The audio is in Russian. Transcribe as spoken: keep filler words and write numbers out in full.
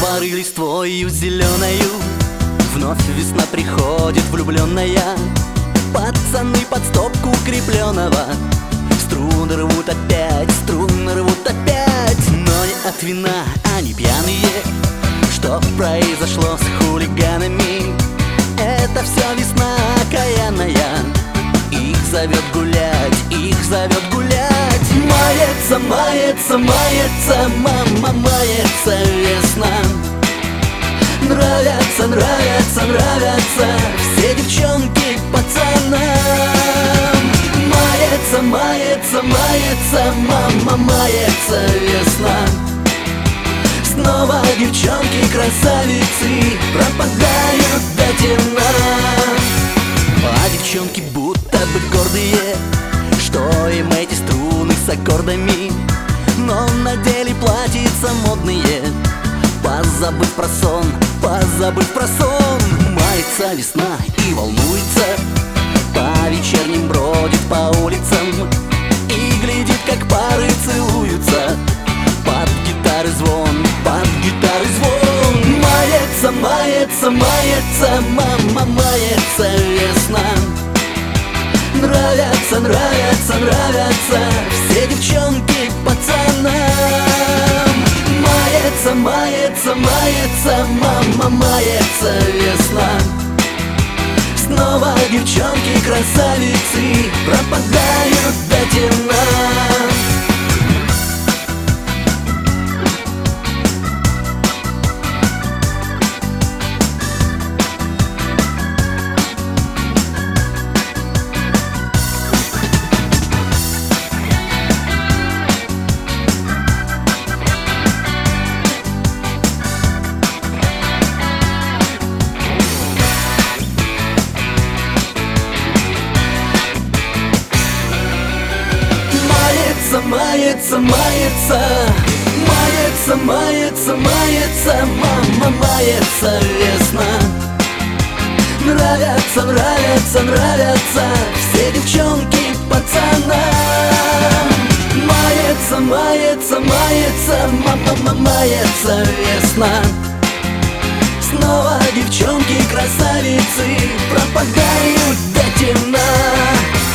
поры листвою зеленою вновь весна приходит влюбленная. Пацаны под стопку крепленного струны рвут опять, струны рвут опять. Но не от вина, они пьяные. Что произошло с хулиганами? Это все весна окаянная. Их зовет гулять, их зовет гулять. Мается, мается, мается, мама, мается весна. Нравятся, нравятся, нравятся все девчонки пацанам. Мается, мается, мается, мама, мается весна. Снова девчонки красавицы пропадают до темна. А девчонки будто бы гордые, что им эти струны с аккордами, но на деле платьица модные. Позабыв про сон, позабыв про сон. Мается весна и волнуется, по вечерним бродит по улицам и глядит, как пары целуются. Под гитары звон, под гитары звон. Мается, мается, мается, мама, мается весна. Нравятся, нравятся, нравятся все девчонки пацанам. Мается, мается, мается, мама, мается весна. Снова девчонки красавицы пропадают до темна. Мается, мается, мается, мается, мается, мама, мается весна. Нравятся, нравятся, нравятся все девчонки пацанам. Мается, мается, мается, мама, мается весна. Снова девчонки красавицы пропадают до темна.